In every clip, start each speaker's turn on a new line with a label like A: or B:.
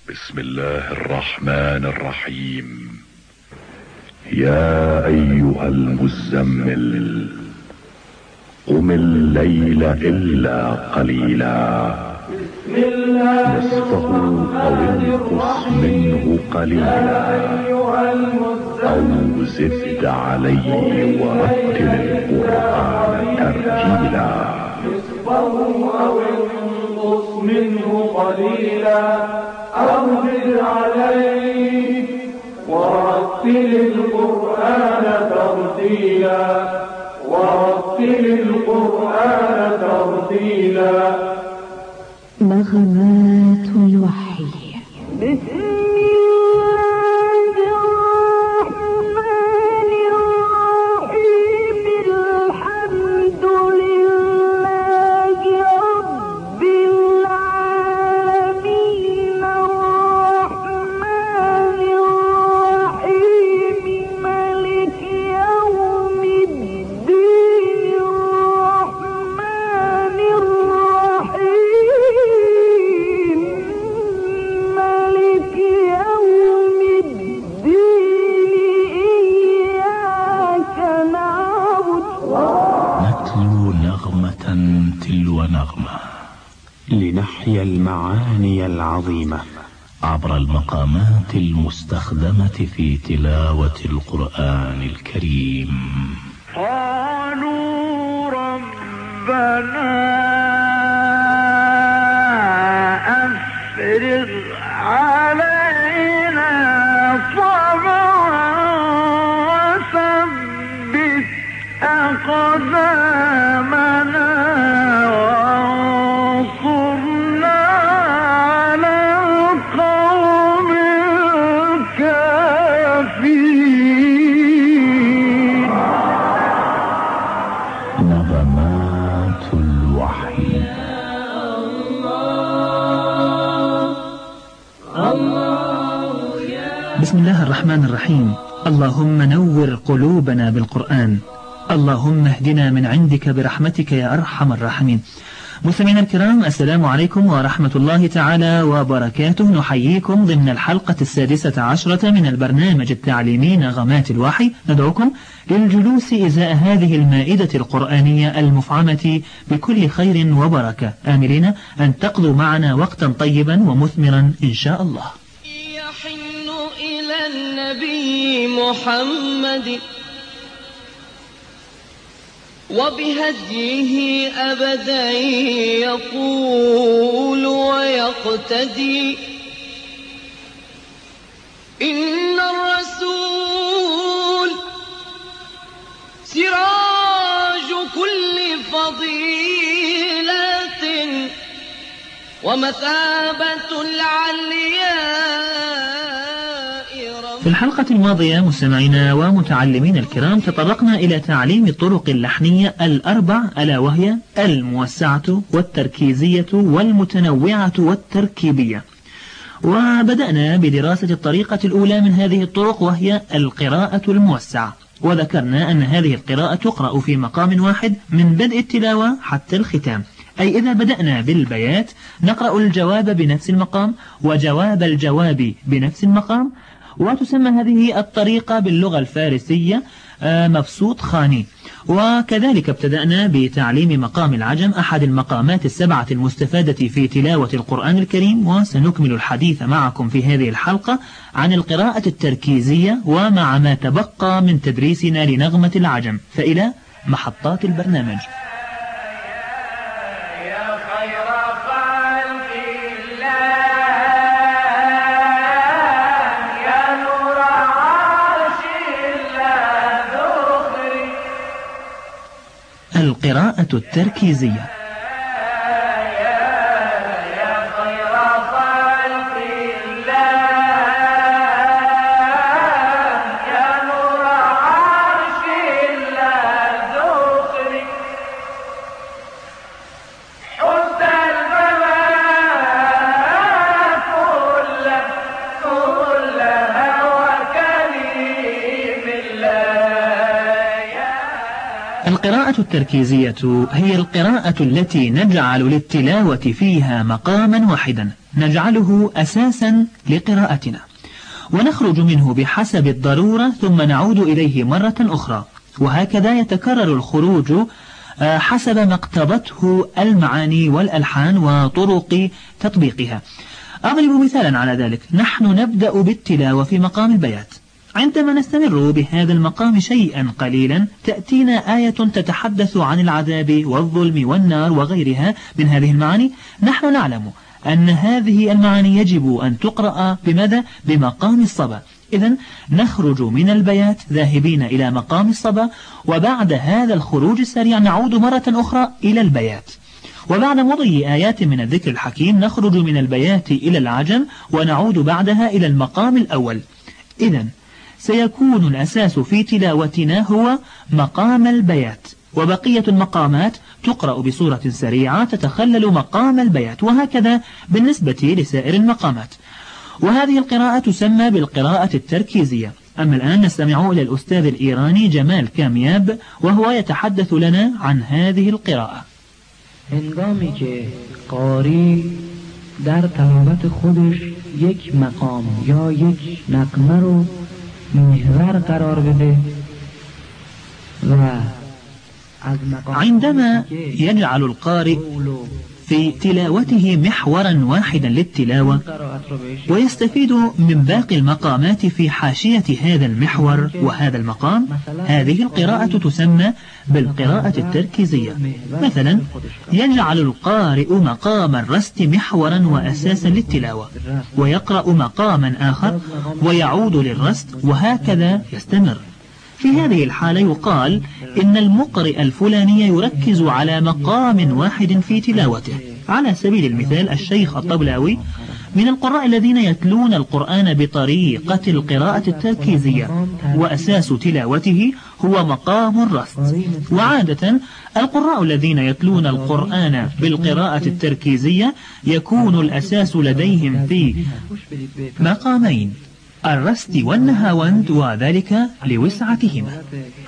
A: بسم الله الرحمن الرحيم. يا أيها المزمل قم الليل إلا قليلا نصفه أو انقص منه قليلا أو زد عليه ورتل القرآن ترتيلا.
B: أو انقص منه قليلا أو زد عليه ورتل القرآن ترتيلا ورتل القرآن ترتيلا.
C: نغمات الوحي.
D: تلو نغمة لنحيا المعاني العظيمة عبر المقامات المستخدمة في تلاوة القرآن الكريم.
E: قالوا ربنا أفرغ علينا صبرا وثبت أقدامنا وانصرنا على القوم الكافرين.
D: نغمات الوحي.
F: بسم الله الرحمن الرحيم. اللهم نور قلوبنا بالقرآن، اللهم اهدنا من عندك برحمتك يا أرحم الراحمين. مستمعينا الكرام، السلام عليكم ورحمة الله تعالى وبركاته. نحييكم ضمن الحلقة 16 من البرنامج التعليمي نغمات الوحي. ندعوكم للجلوس إزاء هذه المائدة القرآنية المفعمة بكل خير وبركة، آملين أن تقضوا معنا وقتا طيبا ومثمرا إن شاء الله.
G: يحن إلى النبي محمد وبهديه أبدا يقول ويقتدي. إن الرسول سراج كل فضيلة ومثابة العلياء.
F: في الحلقة الماضية مستمعينا ومتعلمين الكرام تطرقنا إلى تعليم الطرق اللحنية الأربع، ألا وهي الموسعة والتركيزية والمتنوعة والتركيبية. وبدأنا بدراسة الطريقة الأولى من هذه الطرق وهي القراءة الموسعة، وذكرنا أن هذه القراءة تقرأ في مقام واحد من بدء التلاوة حتى الختام، أي إذا بدأنا بالبيات نقرأ الجواب بنفس المقام وجواب الجواب بنفس المقام. وتسمى هذه الطريقة باللغة الفارسية مبسوط خاني. وكذلك ابتدأنا بتعليم مقام العجم، أحد المقامات السبعة المستفادة في تلاوة القرآن الكريم. وسنكمل الحديث معكم في هذه الحلقة عن القراءة التركيزية ومع ما تبقى من تدريسنا لنغمة العجم، فإلى محطات البرنامج. القراءة التركيزية. القراءة التركيزية هي القراءة التي نجعل للتلاوة فيها مقاما واحدا نجعله أساسا لقراءتنا، ونخرج منه بحسب الضرورة ثم نعود إليه مرة أخرى، وهكذا يتكرر الخروج حسب ما اقتضته المعاني والألحان وطرق تطبيقها. أضرب مثالا على ذلك. نحن نبدأ بالتلاوة في مقام البيات، عندما نستمر بهذا المقام شيئا قليلا تأتينا آية تتحدث عن العذاب والظلم والنار وغيرها من هذه المعاني، نحن نعلم أن هذه المعاني يجب أن تقرأ بماذا؟ بمقام الصبا. إذن نخرج من البيات ذاهبين إلى مقام الصبا، وبعد هذا الخروج السريع نعود مرة أخرى إلى البيات، وبعد مضي آيات من الذكر الحكيم نخرج من البيات إلى العجم ونعود بعدها إلى المقام الأول. إذن سيكون الأساس في تلاوتنا هو مقام البيات، وبقية المقامات تقرأ بصورة سريعة تتخلل مقام البيات، وهكذا بالنسبة لسائر المقامات. وهذه القراءة تسمى بالقراءة التركيزية. أما الآن نستمع إلى الأستاذ الإيراني جمال کامیاب وهو يتحدث لنا عن هذه القراءة.
C: هنگامی که قاری در تلاوت خودش یک مقام یا یک نغمه رو محور قرار بده و
F: عندما يجعل القارئ في تلاوته محورا واحدا للتلاوة ويستفيد من باقي المقامات في حاشية هذا المحور وهذا المقام، هذه القراءة تسمى بالقراءة التركيزية. مثلا يجعل القارئ مقام الرست محورا وأساسا للتلاوة، ويقرأ مقاما آخر ويعود للرست، وهكذا يستمر. في هذه الحالة يقال إن المقرئ الفلاني يركز على مقام واحد في تلاوته. على سبيل المثال الشيخ الطبلاوي من القراء الذين يتلون القرآن بطريقة القراءة التركيزية، وأساس تلاوته هو مقام الرست. وعادة القراء الذين يتلون القرآن بالقراءة التركيزية يكون الأساس لديهم في مقامين، الرست والنهاوند، وذلك لوسعتهما.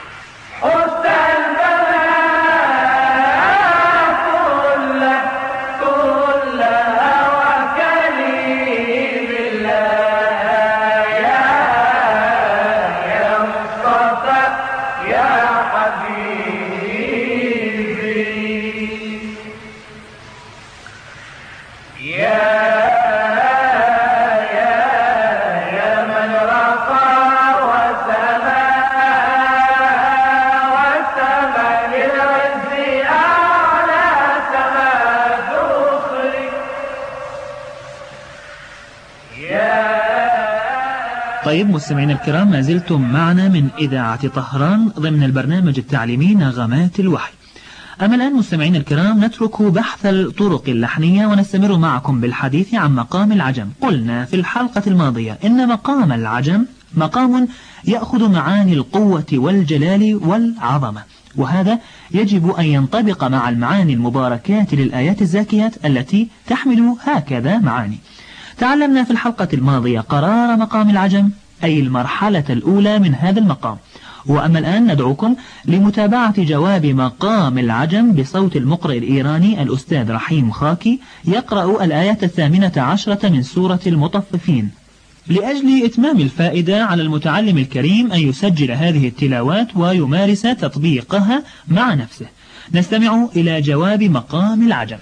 F: طيب مستمعينا الكرام، ما زلتم معنا من إذاعة طهران ضمن البرنامج التعليمي نغمات الوحي. أما الآن مستمعينا الكرام نترك بحث الطرق اللحنية ونستمر معكم بالحديث عن مقام العجم. قلنا في الحلقة الماضية إن مقام العجم مقام يأخذ معاني القوة والجلال والعظمة، وهذا يجب أن ينطبق مع المعاني المباركات للآيات الزاكيات التي تحمل هكذا معاني. تعلمنا في الحلقة الماضية قرار مقام العجم، أي المرحلة الأولى من هذا المقام. وأما الآن ندعوكم لمتابعة جواب مقام العجم بصوت المقرئ الإيراني الأستاذ رحيم خاكي يقرأ الآية 18 من سورة المطففين. لأجل إتمام الفائدة على المتعلم الكريم أن يسجل هذه التلاوات ويمارس تطبيقها مع نفسه. نستمع إلى جواب مقام العجم.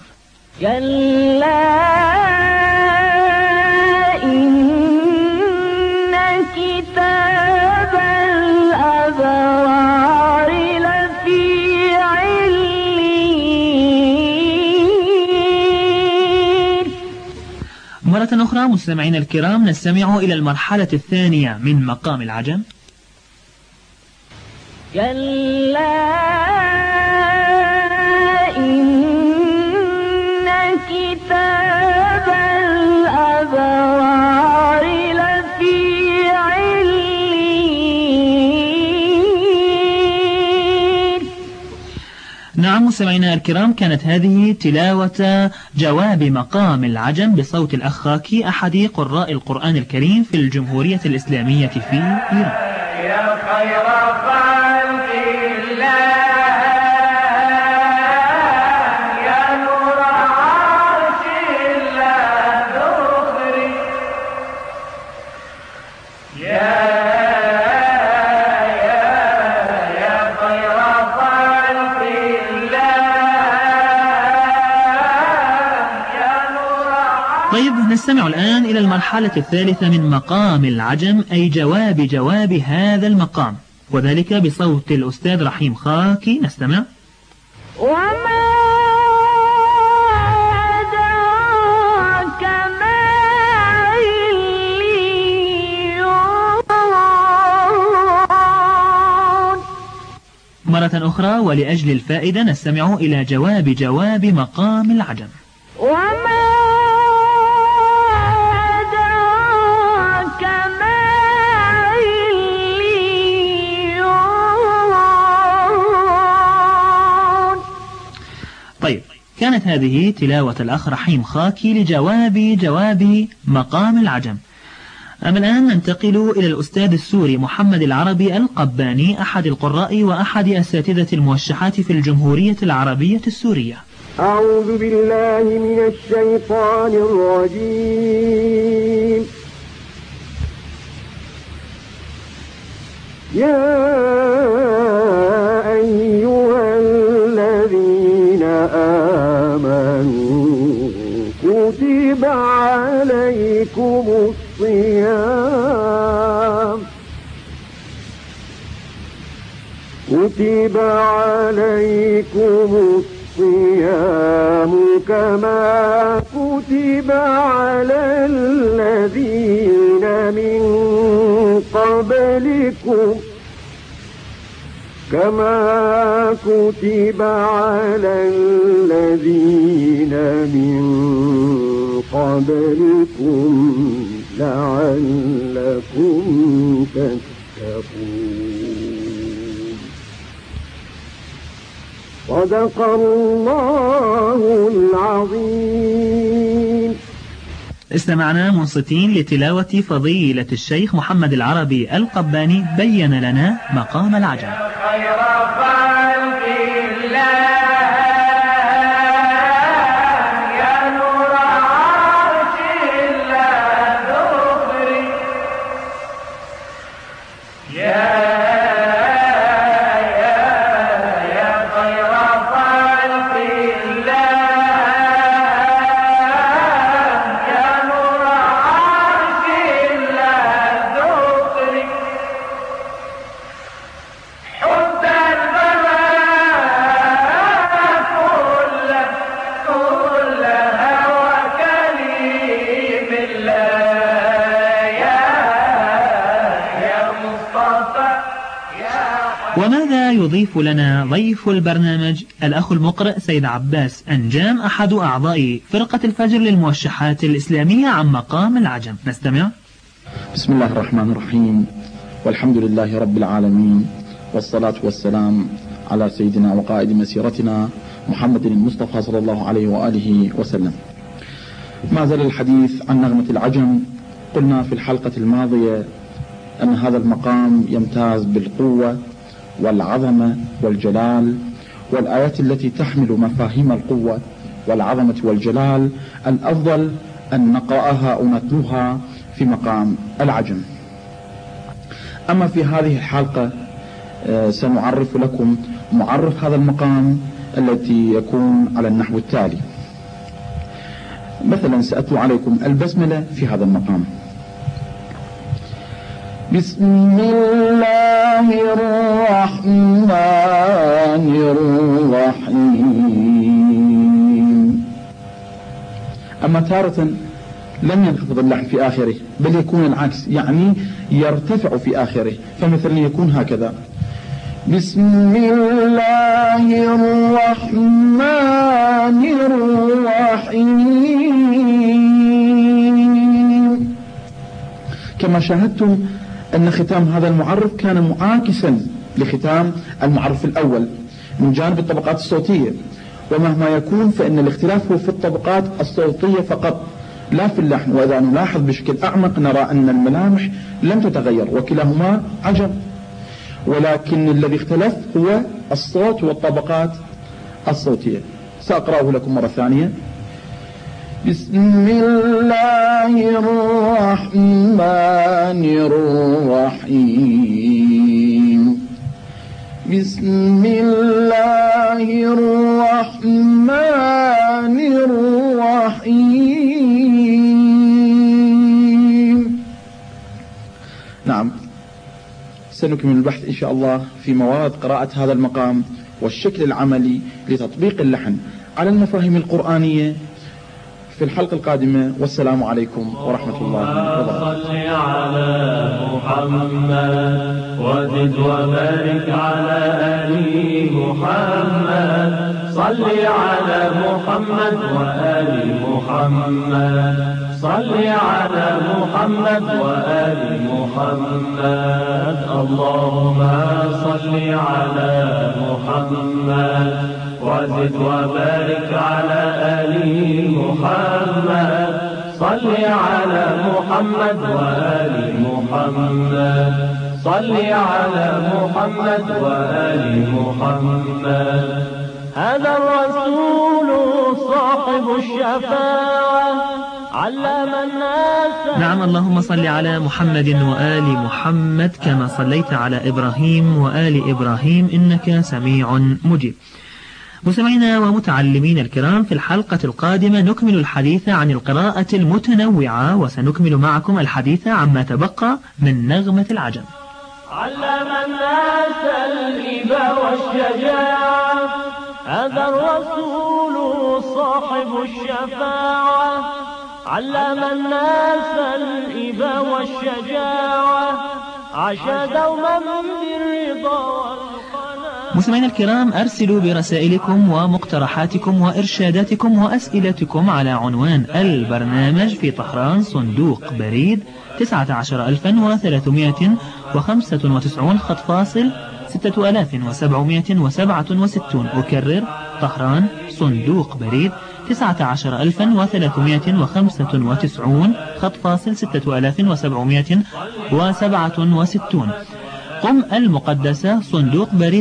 E: كتاب الأبرار لفي عليين.
F: مرة أخرى مستمعين الكرام نستمع إلى المرحلة الثانية من مقام العجم.
E: كتاب الأبرار لفي عليين.
F: نعم مستمعينا الكرام، كانت هذه تلاوة جواب مقام العجم بصوت الأخ خاكي أحد قراء القرآن الكريم في الجمهورية الإسلامية في إيران.
B: يا خير خلق الله يا نور عرش الله
F: نستمع الآن إلى المرحلة الثالثة من مقام العجم، أي جواب هذا المقام، وذلك بصوت الأستاذ رحيم خاكي. نستمع.
E: وما أدراك ما عليون.
F: مرة أخرى ولأجل الفائدة نستمع إلى جواب مقام العجم.
E: وما أدراك ما عليون.
F: طيب، كانت هذه تلاوة الأخ رحيم خاكي لجواب مقام العجم. أما الآن ننتقل إلى الأستاذ السوري محمد العربي القباني، أحد القراء وأحد أساتذة الموشحات في الجمهورية العربية السورية.
H: أعوذ بالله من الشيطان الرجيم. يا أيها الذين آمنوا كتب عليكم الصيام كما كتب على الذين من قبلكم لعلكم تتقون. صدق الله العظيم.
F: استمعنا منصتين لتلاوة فضيلة الشيخ محمد العربي القباني بين لنا مقام العجم.
B: خير خلق الله يا نور عرش الله ذكري يا خير خلق الله يا نور عرش الله ذكري حب البلاء كلها وكريم الله يا مصطفى يا
F: وماذا يضيف لنا ضيف البرنامج الأخ المقرئ سيد عباس أنجام، أحد أعضاء فرقة الفجر للموشحات الإسلامية، عن مقام العجم؟ نستمع.
I: بسم الله الرحمن الرحيم، والحمد لله رب العالمين، والصلاة والسلام على سيدنا وقائد مسيرتنا محمد المصطفى صلى الله عليه وآله وسلم. ما زال الحديث عن نغمة العجم. قلنا في الحلقة الماضية أن هذا المقام يمتاز بالقوة والعظمة والجلال، والآيات التي تحمل مفاهيم القوة والعظمة والجلال الأفضل أن نقرأها أو نتلوها في مقام العجم. أما في هذه الحلقة سنعرف لكم معرف هذا المقام التي يكون على النحو التالي. مثلا سأتلو عليكم البسملة في هذا المقام. بسم الله الرحمن الرحيم. أما تارة لم ينخفض اللحن في آخره، بل يكون العكس، يعني يرتفع في آخره، فمثلا يكون هكذا: بسم الله الرحمن الرحيم. كما شاهدتم أن ختام هذا المعرف كان معاكسا لختام المعرف الأول من جانب الطبقات الصوتية، ومهما يكون فإن الاختلاف هو في الطبقات الصوتية فقط لا في اللحن. وإذا نلاحظ بشكل أعمق نرى أن الملامح لم تتغير وكلاهما عجم، ولكن الذي اختلف هو الصوت والطبقات الصوتية. سأقرأه لكم مرة ثانية. بسم الله الرحمن الرحيم. بسم الله الرحمن الرحيم. سنكمل البحث إن شاء الله في مواد قراءة هذا المقام والشكل العملي لتطبيق اللحن على المفاهيم القرآنية في الحلقة القادمة. والسلام عليكم ورحمة الله وبركاته.
J: صل على محمد وزد وبارك على آل محمد. صل على محمد وآل محمد. صل على محمد وآل محمد. اللهم صل على محمد وزد وبارك على آل محمد. صل على محمد وآل محمد. صل على محمد وآل محمد. هذا الرسول صاحب الشفاعة علم الناس.
F: نعم، اللهم صل على محمد وآل محمد كما صليت على إبراهيم وآل إبراهيم إنك سميع مجيب. مستمعينا ومتعلمين الكرام، في الحلقة القادمة نكمل الحديث عن القراءة المتنوعة، وسنكمل معكم الحديث عما تبقى من نغمة العجم.
J: علم الناس الهبة والشجاعة هذا الرسول صاحب الشفاعة. علم الناس الهبة والشجاعة عاش دوما بالرضا.
F: مستمعينا الكرام، أرسلوا برسائلكم ومقترحاتكم وإرشاداتكم وأسئلتكم على عنوان البرنامج في طهران، صندوق بريد 19395 خط فاصل 6767. أكرر: طهران، صندوق بريد 19395 خط فاصل 6767. قم المقدسة، صندوق بريد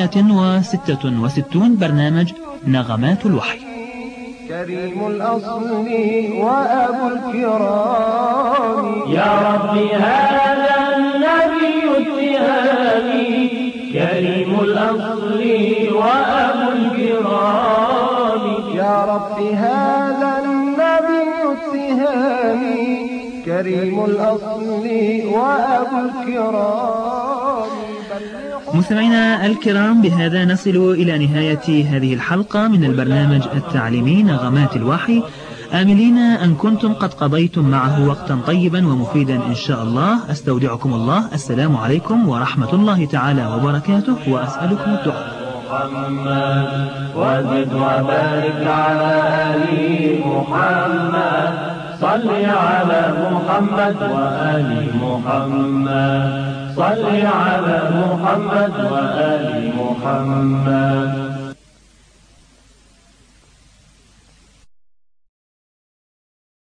F: 666، برنامج نغمات الوحي.
H: كريم الأصل وأبو الكرام
J: يا ربي هذا النبي اتهامي. كريم الأصل وأبو الكرام
H: يا ربي هذا النبي اتهامي. كريم الأصل وأبو الكرام.
F: مستمعينا الكرام، بهذا نصل إلى نهاية هذه الحلقة من البرنامج التعليمي نغمات الوحي، آملين أن كنتم قد قضيتم معه وقتا طيبا ومفيدا إن شاء الله. أستودعكم الله. السلام عليكم ورحمة الله تعالى وبركاته، وأسألكم الدعاء.
J: محمد وزد وبارك على آل محمد. صل على محمد وآل محمد. صل على محمد وآل محمد.